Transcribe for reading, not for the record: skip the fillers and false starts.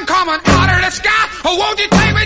coming out of the sky. Oh, won't you take me